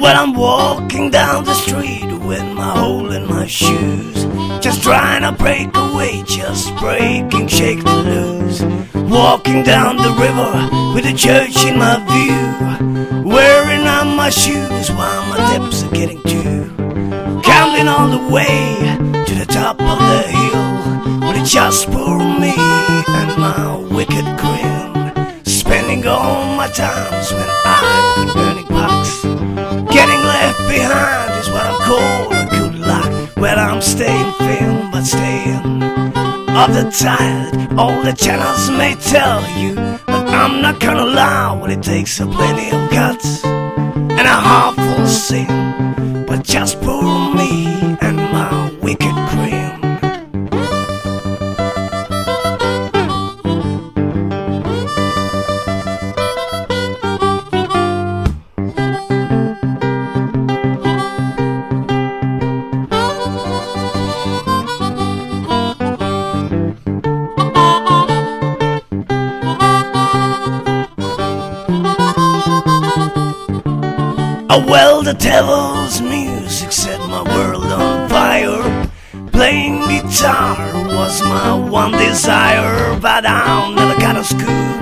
When I'm walking down the street with my hole in my shoes, just trying to break away, just breaking, shake the loose. Walking down the river with a church in my view, wearing on my shoes while my lips are getting too. Counting all the way to the top of the hill, but it's just for me and my wicked grin. Spending all my times when I've been burning box. Getting left behind is what I'm calling good luck. Well, I'm staying thin, but staying of the tide. All the channels may tell you, but I'm not gonna lie. When it takes a plenty of guts and a heart full of sin, but just for me and my wicked grin. Well, the devil's music set my world on fire. Playing guitar was my one desire, but I never got as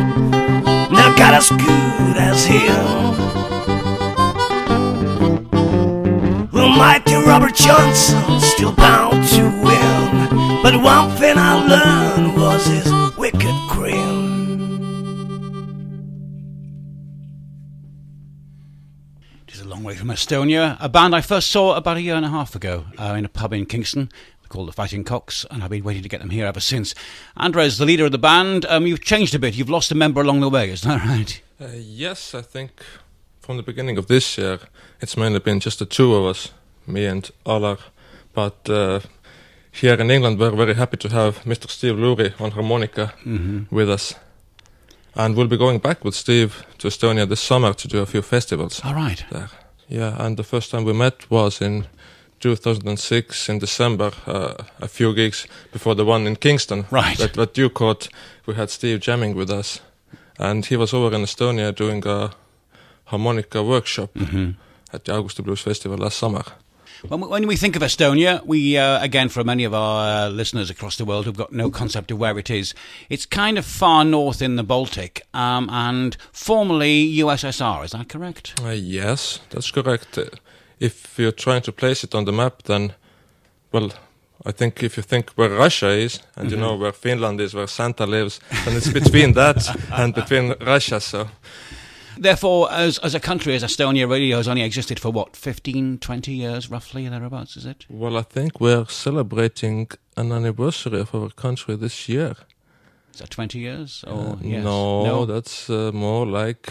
good as him. The mighty Robert Johnson still bound to win, but one thing I learned was his wicked grin. Long way from Estonia, a band I first saw about 1.5 years ago in a pub in Kingston called the Fighting Cocks, and I've been waiting to get them here ever since. Andres, the leader of the band, you've changed a bit. You've lost a member along the way, is that right? Yes, I think from the beginning of this year it's mainly been just the two of us, me and Alar. But here in England we're very happy to have Mr. Steve Lurie on harmonica with us. And we'll be going back with Steve to Estonia this summer to do a few festivals. All right. There. Yeah, and the first time we met was in 2006 in December, a few gigs before the one in Kingston. Right. That you caught. We had Steve jamming with us. And he was over in Estonia doing a harmonica workshop at the Augusta Blues Festival last summer. When we think of Estonia, we, again, for many of our listeners across the world who've got no concept of where it is, it's kind of far north in the Baltic and formerly USSR, is that correct? Yes, that's correct. If you're trying to place it on the map, then, well, I think if you think where Russia is, and you know where Finland is, where Santa lives, then it's between that and between Russia, so... Therefore, as a country, as Estonia really has only existed for, 15, 20 years, roughly, thereabouts, is it? Well, I think we're celebrating an anniversary of our country this year. Is that 20 years? Or yes? No, that's more like...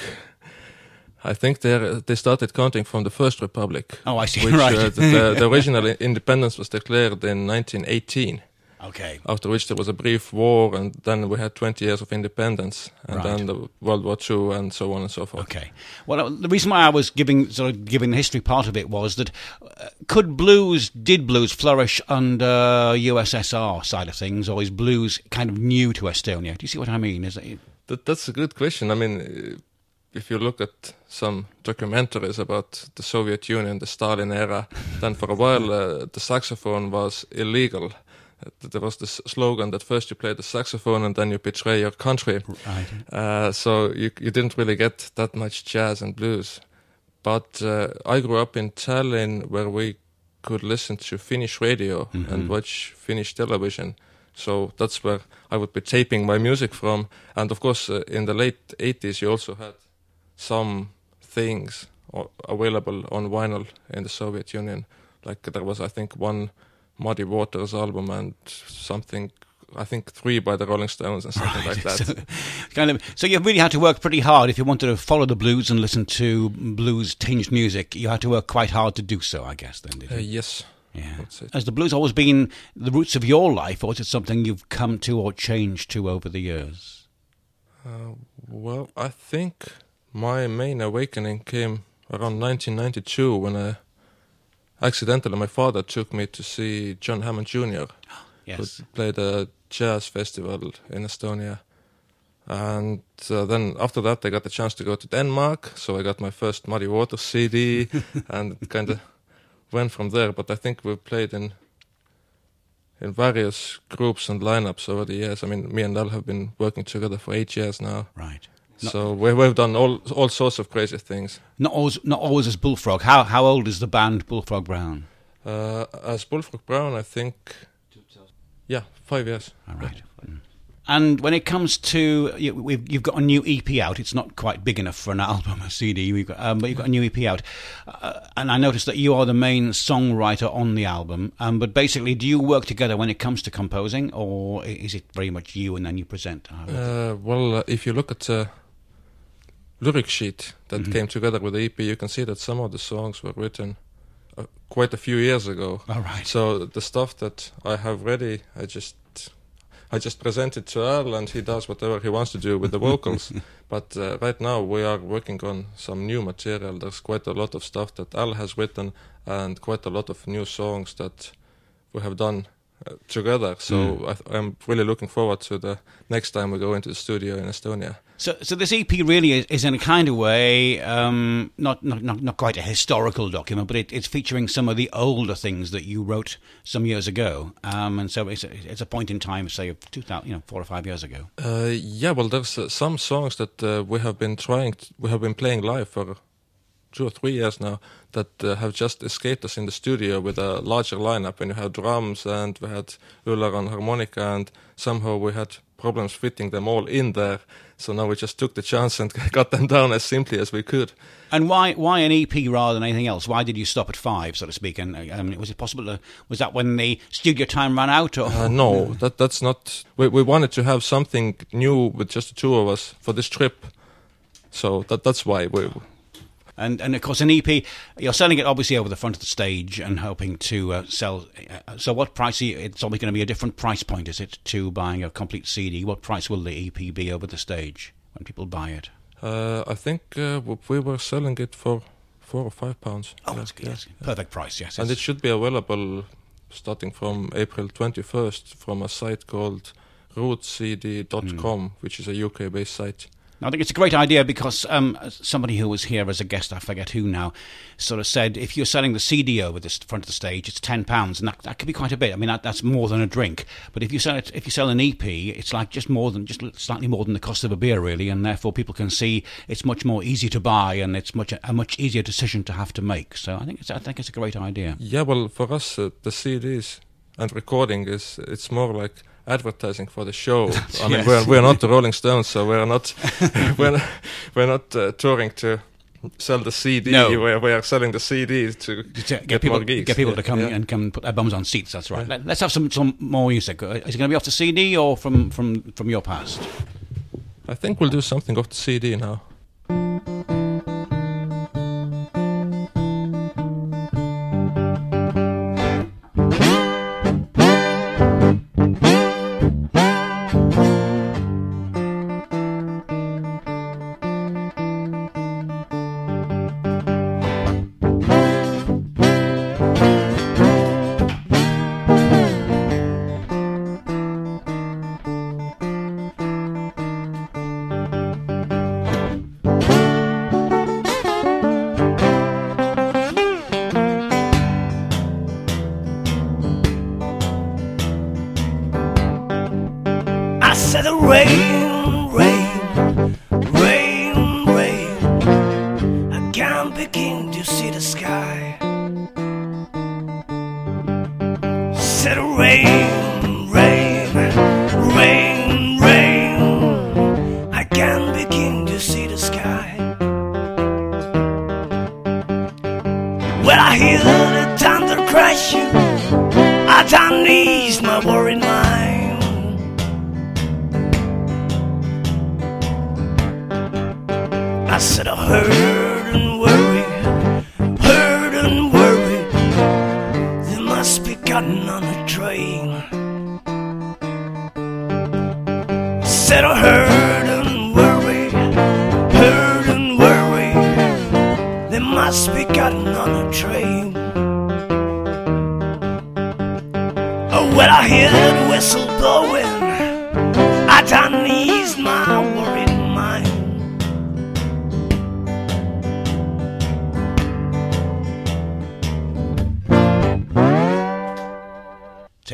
I think they started counting from the First Republic. Oh, I see, which, right. The original independence was declared in 1918. Okay. After which there was a brief war, and then we had 20 years of independence, and then the World War II, and so on and so forth. Okay. Well, the reason why I was giving the history part of it was that did blues flourish under USSR side of things, or is blues kind of new to Estonia? Do you see what I mean? That's a good question. I mean, if you look at some documentaries about the Soviet Union, the Stalin era, then for a while the saxophone was illegal. There was this slogan that first you play the saxophone and then you betray your country. Right. So you didn't really get that much jazz and blues. But I grew up in Tallinn, where we could listen to Finnish radio and watch Finnish television. So that's where I would be taping my music from. And of course, in the late 80s, you also had some things available on vinyl in the Soviet Union. Like there was, I think, one Muddy Waters album and something, I think 3 by the Rolling Stones and something like that. So you really had to work pretty hard if you wanted to follow the blues and listen to blues-tinged music. You had to work quite hard to do so, I guess, then, did you? Yes. Yeah. Has the blues always been the roots of your life, or is it something you've come to or changed to over the years? Well, I think my main awakening came around 1992 when accidentally my father took me to see John Hammond Jr., yes, who played a jazz festival in Estonia. And then after that, I got the chance to go to Denmark. So I got my first Muddy Waters CD and kind of went from there. But I think we've played in various groups and lineups over the years. I mean, me and Al have been working together for 8 years now. Right. So we've done all sorts of crazy things. Not always as Bullfrog. How old is the band Bullfrog Brown? As Bullfrog Brown, I think, 5 years. All right. And when it comes to you've got a new EP out. It's not quite big enough for an album, a CD. But you've got a new EP out, and I noticed that you are the main songwriter on the album. But basically, do you work together when it comes to composing, or is it very much you and then you present? Well, if you look at the lyric sheet that came together with the EP, you can see that some of the songs were written quite a few years ago. All right. So the stuff that I have ready, I just present it to Al, and he does whatever he wants to do with the vocals. But right now we are working on some new material. There's quite a lot of stuff that Al has written, and quite a lot of new songs that we have done together. So I'm really looking forward to the next time we go into the studio in Estonia. So this EP really is in a kind of way not quite a historical document, but it's featuring some of the older things that you wrote some years ago, and so it's a point in time, say, of 2000, 4 or 5 years ago. Well, there's some songs that we have been playing live for 2 or 3 years now that have just escaped us in the studio with a larger lineup, and you have drums, and we had Ulla on harmonica, and somehow we had problems fitting them all in there. So now we just took the chance and got them down as simply as we could. And why an EP rather than anything else? Why did you stop at 5, so to speak? And was it possible? Was that when the studio time ran out? Or? No, that's not. We wanted to have something new with just the two of us for this trip. So that's why we. And of course, an EP, you're selling it obviously over the front of the stage and hoping to sell. So what price? It's always going to be a different price point, is it, to buying a complete CD? What price will the EP be over the stage when people buy it? I think we were selling it for £4 or £5. Oh, that's good. Yes. Perfect price, yes. And it should be available starting from April 21st from a site called rootcd.com, which is a UK-based site. I think it's a great idea because somebody who was here as a guest, I forget who now, sort of said if you're selling the CD over the front of the stage, it's £10, and that could be quite a bit. I mean, that's more than a drink. But if you sell an EP, it's like just slightly more than the cost of a beer, really, and therefore people can see it's much more easy to buy, and it's a much easier decision to have to make. So I think it's a great idea. Yeah, well, for us, the CDs and recording it's more like advertising for the show. I mean, we're not the Rolling Stones, so we're not touring to sell the CD. No. We are selling the CD to get people more gigs. Get people to come and come put their bums on seats. That's right. Let's have some more music. Is it going to be off the CD or from your past? I think we'll do something off the CD now. I said rain, rain, rain, rain. I can't begin to see the sky. Said rain, rain, rain, rain. I can't begin to see the sky. When I hear the thunder crashing, I don't ease my worried mind. I said I heard and worry, they must be gotten on a train. Said I heard and worry, they must be gotten on a train. Oh, when I hear that whistle blowing, I don't ease my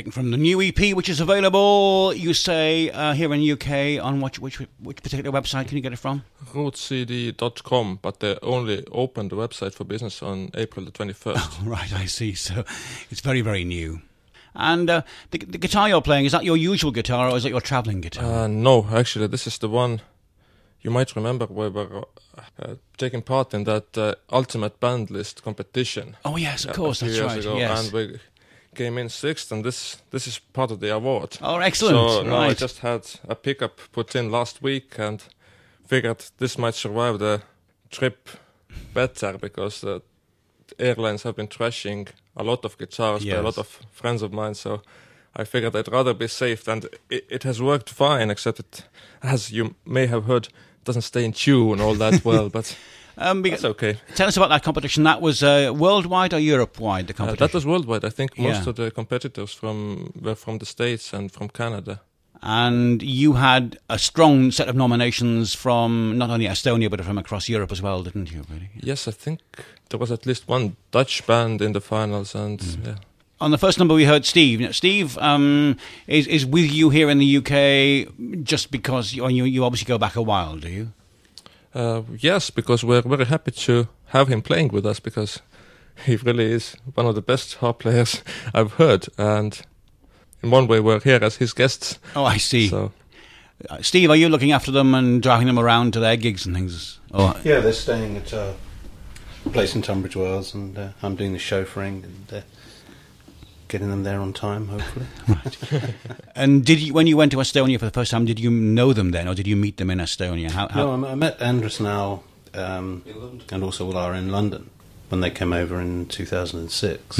taken from the new EP, which is available, you say, here in the UK on which particular website can you get it from? rootcd.com, but they only opened the website for business on April the 21st. Oh, right, I see. So it's very, very new. And the guitar you're playing, is that your usual guitar or is it your travelling guitar? No, actually, this is the one you might remember we were taking part in that Ultimate Band List competition. Oh, yes, of course, a few that's years right. ago, Yes. and we came in 6th, and this is part of the award. Oh, excellent. So right. now I just had a pickup put in last week and figured this might survive the trip better because the airlines have been trashing a lot of guitars by a lot of friends of mine, so I figured I'd rather be safe, and it has worked fine, except it, as you may have heard, doesn't stay in tune all that well, but that's okay. Tell us about that competition. That was worldwide or Europe-wide, the competition? That was worldwide. I think most of the competitors were from the States and from Canada. And you had a strong set of nominations from not only Estonia, but from across Europe as well, didn't you, really? Yes, I think there was at least one Dutch band in the finals, and yeah. On the first number we heard Steve. Now, Steve is with you here in the UK just because you obviously go back a while, do you? Yes, because we're very happy to have him playing with us, because he really is one of the best harp players I've heard, and in one way we're here as his guests. Oh, I see. So. Steve, are you looking after them and driving them around to their gigs and things? Oh. Yeah, they're staying at a place in Tunbridge Wells, and I'm doing the chauffeuring and getting them there on time, hopefully. Right. And when you went to Estonia for the first time, did you know them then, or did you meet them in Estonia? No, I met Andres now, and also Ular in London when they came over in 2006,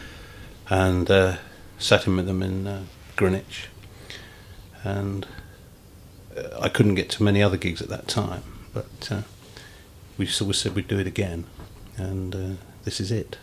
and sat in with them in Greenwich, and I couldn't get to many other gigs at that time, but we sort of said we'd do it again, and this is it.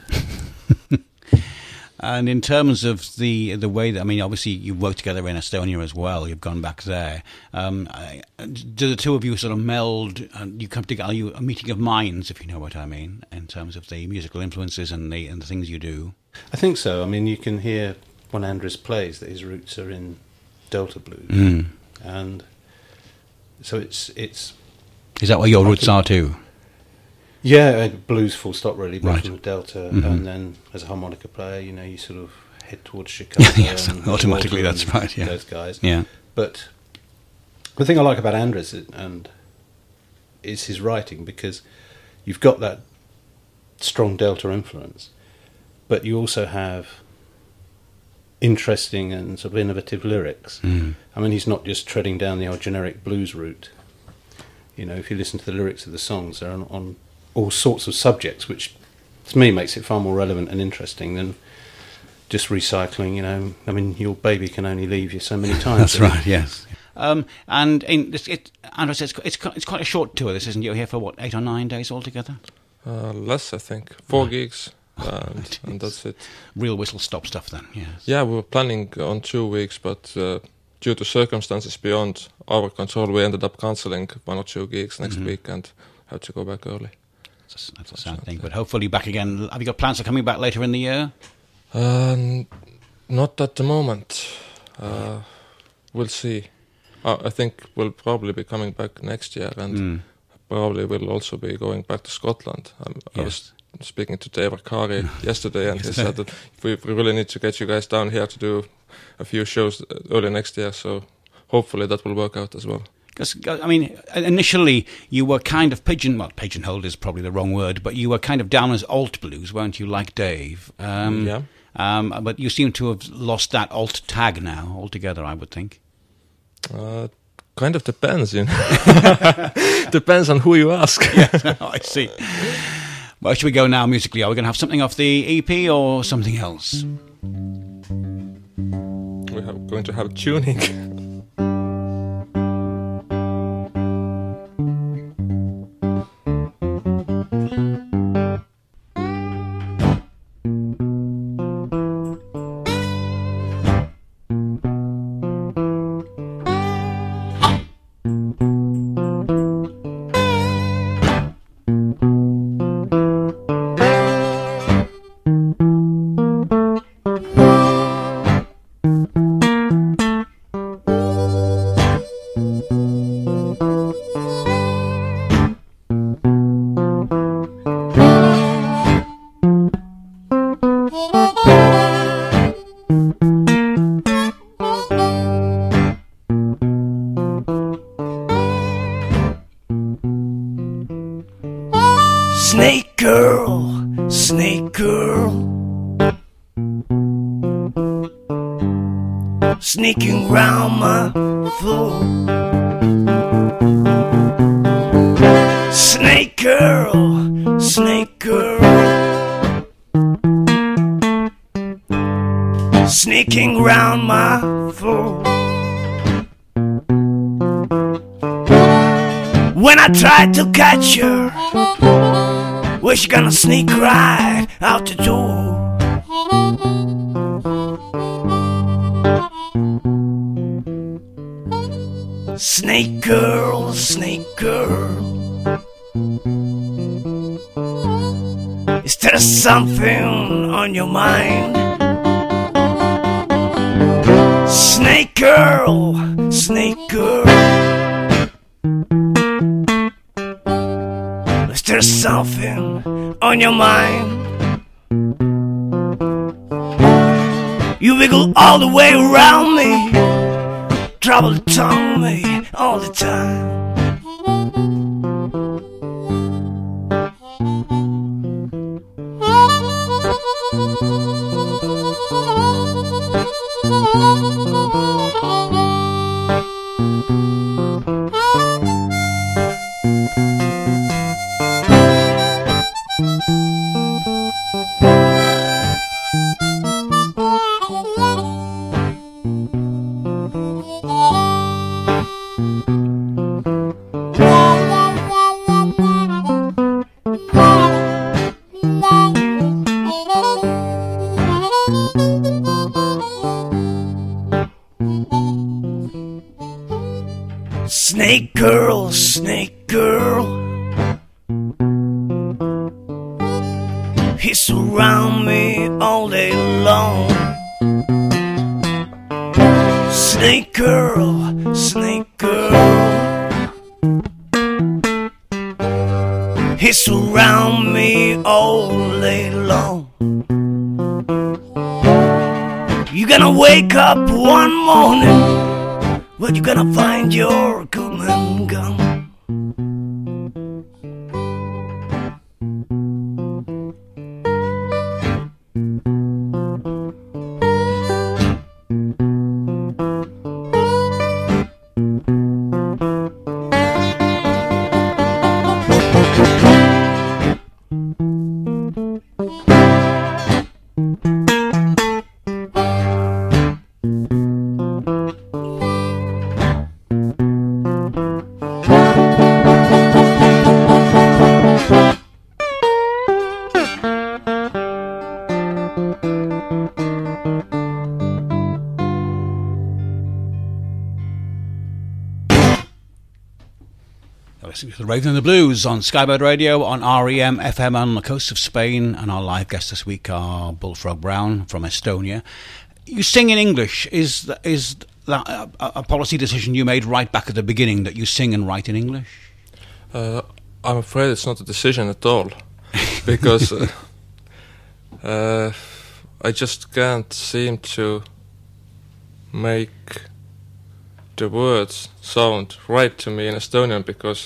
And in terms of the way that, I mean, obviously you work together in Estonia as well. You've gone back there. Do the two of you sort of meld? And you come together? Are you a meeting of minds, if you know what I mean, in terms of the musical influences and the things you do? I think so. I mean, you can hear when Andres plays that his roots are in Delta blues, and so it's. Is that where your roots are too? Yeah, blues full stop really, but right. from Delta, and then as a harmonica player, you sort of head towards Chicago. Yes, automatically, that's right, yeah. Those guys. Yeah. But the thing I like about Andres is his writing, because you've got that strong Delta influence, but you also have interesting and sort of innovative lyrics. I mean, he's not just treading down the old generic blues route. If you listen to the lyrics of the songs, they're on all sorts of subjects, which to me makes it far more relevant and interesting than just recycling. I mean, your baby can only leave you so many times. That's right. Yes. And in this, Andres, it's quite a short tour. This, isn't it? You're here for what, 8 or 9 days altogether? Less, I think. 4 gigs, and that's it. Real whistle-stop stuff then. Yes. Yeah, we were planning on 2 weeks, but due to circumstances beyond our control, we ended up cancelling 1 or 2 gigs next week and had to go back early. That's a sad thing, but hopefully back again. Have you got plans for coming back later in the year? Not at the moment. We'll see. I think we'll probably be coming back next year, and probably we'll also be going back to Scotland. I was speaking to Dave Arcari yesterday, and he said that we really need to get you guys down here to do a few shows early next year, so hopefully that will work out as well. Because, I mean, initially you were kind of pigeonholed is probably the wrong word, but you were kind of down as alt blues, weren't you, like Dave? Yeah. But you seem to have lost that alt tag now altogether, I would think. Kind of depends, Depends on who you ask. Yes, I see. Where should we go now musically? Are we going to have something off the EP or something else? We're going to have tuning. Snake girl, snake girl, sneaking round my floor. Snake girl, snake girl, sneaking round my floor. When I tried to catch her, well, she gonna sneak right out the door. Snake girl, snake girl, is there something on your mind? Snake girl, snake girl, is there something on your mind? You wiggle all the way around me, trouble tongue me all the time. Snake girl, snake girl, he surround me all day long. Snake girl, snake girl, he surround me all day long. You gonna wake up one morning, well, you gonna find your common gun. The Raven and the Blues on Skybird Radio, on REM FM on the coast of Spain, and our live guests this week are Bullfrog Brown from Estonia. You sing in English. Is that a policy decision you made right back at the beginning, that you sing and write in English? I'm afraid it's not a decision at all, because I just can't seem to make the words sound right to me in Estonian, because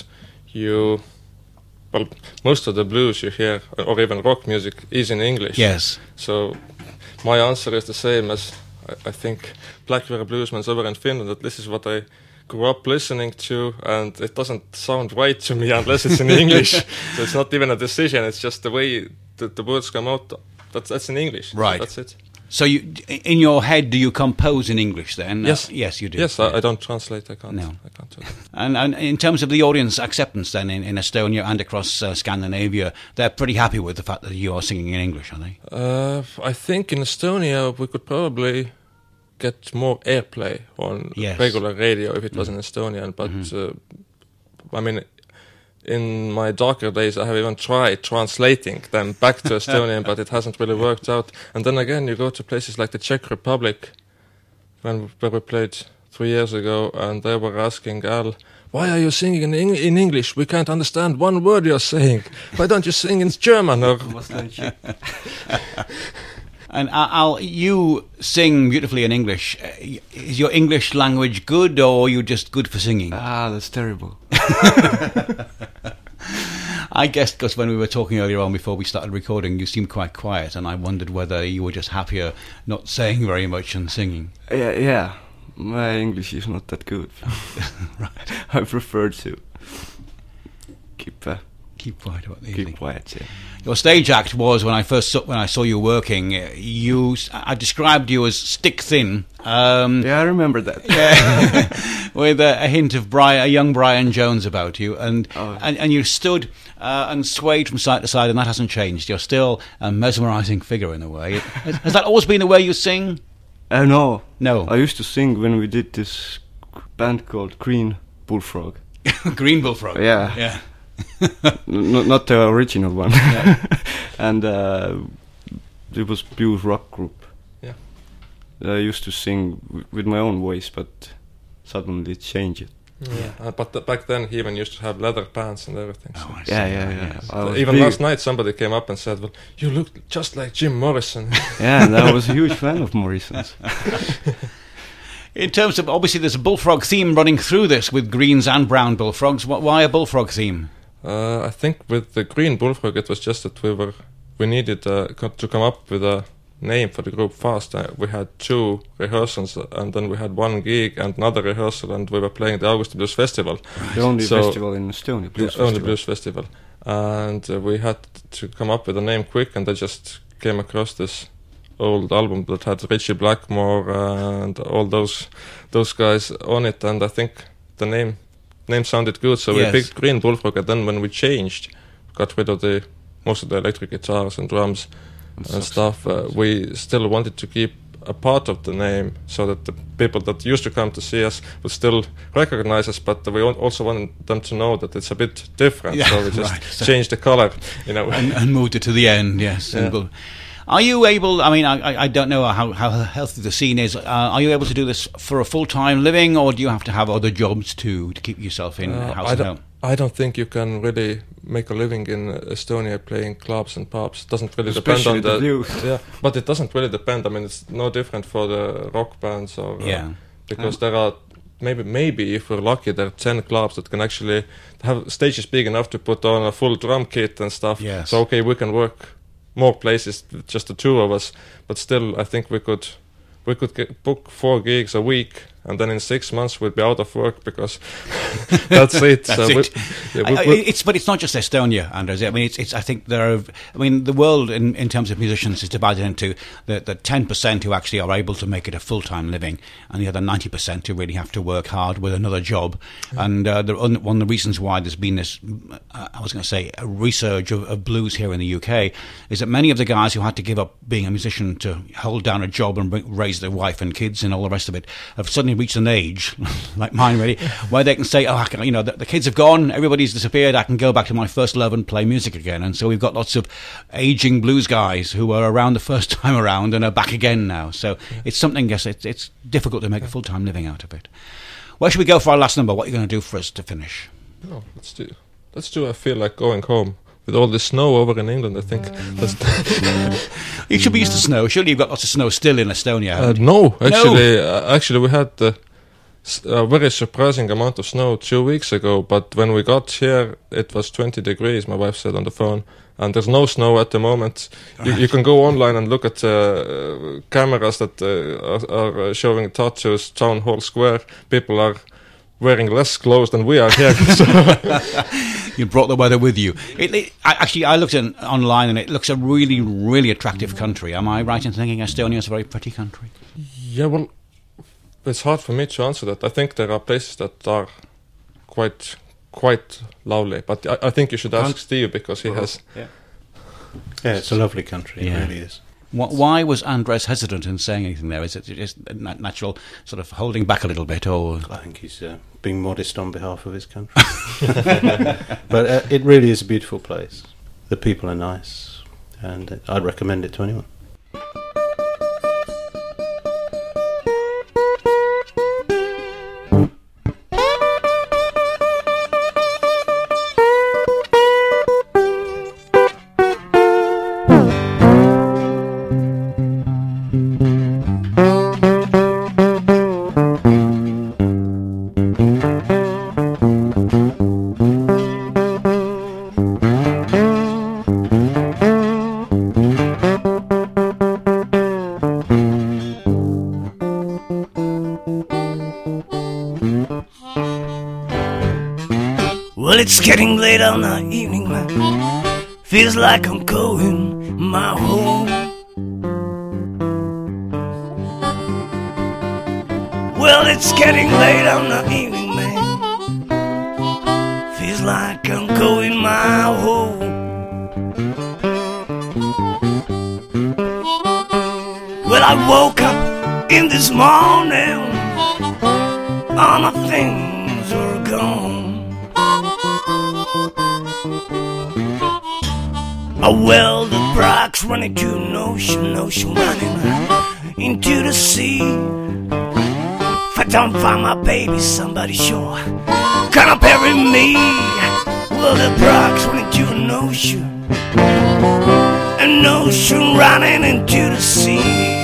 most of the blues you hear, or even rock music, is in English. Yes. So my answer is the same as I think Blackberry Bluesman's over in Finland, that this is what I grew up listening to, and it doesn't sound right to me unless it's in English. So it's not even a decision, it's just the way the words come out. That's in English. Right. So that's it. So you, in your head, do you compose in English then? Yes. Yes, you do. Yes, I don't translate. I can't. No. I can't do that. And in terms of the audience acceptance then in Estonia and across Scandinavia, they're pretty happy with the fact that you are singing in English, are they? I think in Estonia we could probably get more airplay on regular radio if it was in Estonian, but I mean, in my darker days I have even tried translating them back to Estonian, but it hasn't really worked out. And then again, you go to places like the Czech Republic, where we played 3 years ago, and they were asking Al, "Why are you singing in English? We can't understand one word you're saying. Why don't you sing in German?" Or And Al, you sing beautifully in English. Is your English language good, or are you just good for singing? That's terrible. I guess because when we were talking earlier on before we started recording, you seemed quite quiet, and I wondered whether you were just happier not saying very much and singing. Yeah. My English is not that good. Right. I prefer to keep quiet about the keep quiet. Yeah. Your stage act was when I saw you working. I described you as stick thin. I remember that. Yeah, with a hint of a young Brian Jones about you, and you stood and swayed from side to side, and that hasn't changed. You're still a mesmerising figure in a way. Has that always been the way you sing? No. No. I used to sing when we did this band called Green Bullfrog. Green Bullfrog. Yeah. Not the original one. Yeah. And it was blues rock group. Yeah. I used to sing with my own voice, but suddenly it changed. But back then he even used to have leather pants and everything. So. Oh, I see. Yeah. Even last night somebody came up and said, "Well, you look just like Jim Morrison." Yeah, and I was a huge fan of Morrison's. In terms of, obviously there's a bullfrog theme running through this with greens and brown bullfrogs. Why a bullfrog theme? I think with the Green Bullfrog it was just that we needed to come up with a name for the group fast. We had 2 rehearsals, and then we had 1 gig and another rehearsal, and we were playing the August Blues Festival. Right. The only festival in Estonia, only blues festival. And we had to come up with a name quick, and I just came across this old album that had Richie Blackmore and all those guys on it, and I think the name sounded good, so we picked Green Bullfrog. And then when we changed, got rid of most of the electric guitars and drums and stuff, we still wanted to keep a part of the name so that the people that used to come to see us would still recognize us, but we also wanted them to know that it's a bit different. So we just changed the color, and moved it to the end. Yes. Yeah. Are you able, I mean, I don't know how healthy the scene is. Are you able to do this for a full-time living, or do you have to have other jobs to keep yourself in house and home? I don't think you can really make a living in Estonia playing clubs and pubs. It doesn't really depend on the view. Yeah, but it doesn't really depend. I mean, it's no different for the rock bands or because there are maybe if we're lucky, there are 10 clubs that can actually have stages big enough to put on a full drum kit and stuff. Yes. So okay, we can work more places, just the 2 of us, but still I think we could book 4 gigs a week, and then in 6 months we'd be out of work because that's it. But it's not just Estonia, Anders. I mean, I think the world in terms of musicians is divided into the 10% who actually are able to make it a full-time living, and the other 90% who really have to work hard with another job. And one of the reasons why there's been this, I was going to say, a resurge of blues here in the UK is that many of the guys who had to give up being a musician to hold down a job and raise their wife and kids and all the rest of it have suddenly reached an age like mine really where they can say, the kids have gone, everybody's disappeared, I can go back to my first love and play music again. And so we've got lots of aging blues guys who were around the first time around and are back again now. So it's something, yes, it's difficult to make a full-time living out of it. Where should we go for our last number? What are you going to do for us to finish? No, let's do I Feel Like Going Home. With all the snow over in England, I think. You should be used to snow. Surely you've got lots of snow still in Estonia. No, actually we had a very surprising amount of snow 2 weeks ago, but when we got here, it was 20 degrees, my wife said on the phone, and there's no snow at the moment. You can go online and look at cameras that are showing Tartu's Town Hall Square. People are wearing less clothes than we are here. You brought the weather with you. I looked online, and it looks a really, really attractive country. Am I right in thinking Estonia is a very pretty country? Yeah, well, it's hard for me to answer that. I think there are places that are quite lovely, but I think you should ask Steve because he has. Yeah, it's a lovely country. It really is. Why was Andres hesitant in saying anything there? Is it just a natural sort of holding back a little bit, or I think he's being modest on behalf of his country. But it really is a beautiful place. The people are nice, and I'd recommend it to anyone. Well, it's getting late on the evening, man. Feels like I'm going my home. Well, it's getting late on the evening, man. Feels like I'm going my home. Well, I woke up in this morning, all my things were gone. Oh, well, the brock's running to an ocean running into the sea. If I don't find my baby, somebody sure gonna bury me. Well, the brock's running to an ocean running into the sea.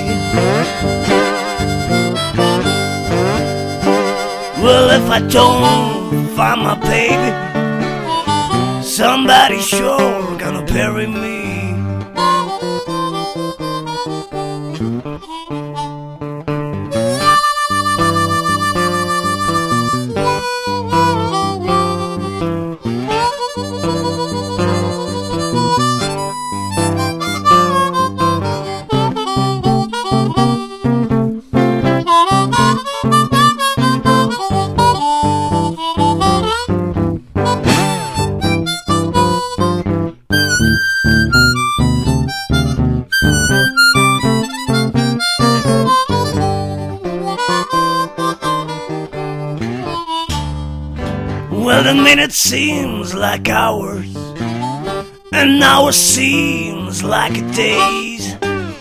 Well, if I don't find my baby, somebody sure gonna bury me. Well, the minute seems like hours, an hour seems like days.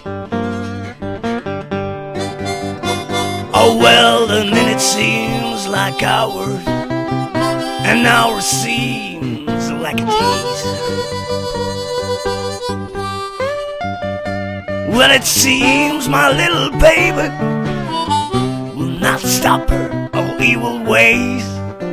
Oh, well, the minute seems like hours, an hour seems like days. Well, it seems my little baby will not stop her evil ways.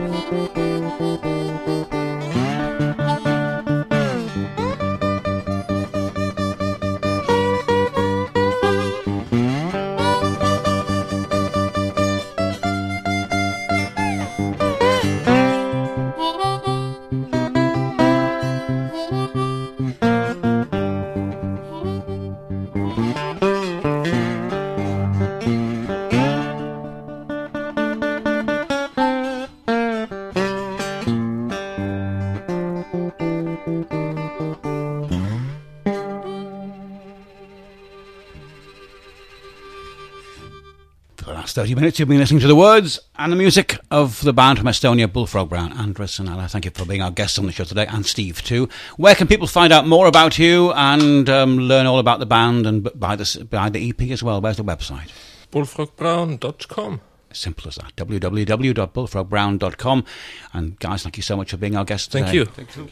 For the last 30 minutes, you've been listening to the words and the music of the band from Estonia, Bullfrog Brown. Andres and Ella, thank you for being our guests on the show today, and Steve too. Where can people find out more about you and learn all about the band and buy the EP as well? Where's the website? Bullfrogbrown.com. Simple as that. www.bullfrogbrown.com. And guys, thank you so much for being our guests today. Thank you.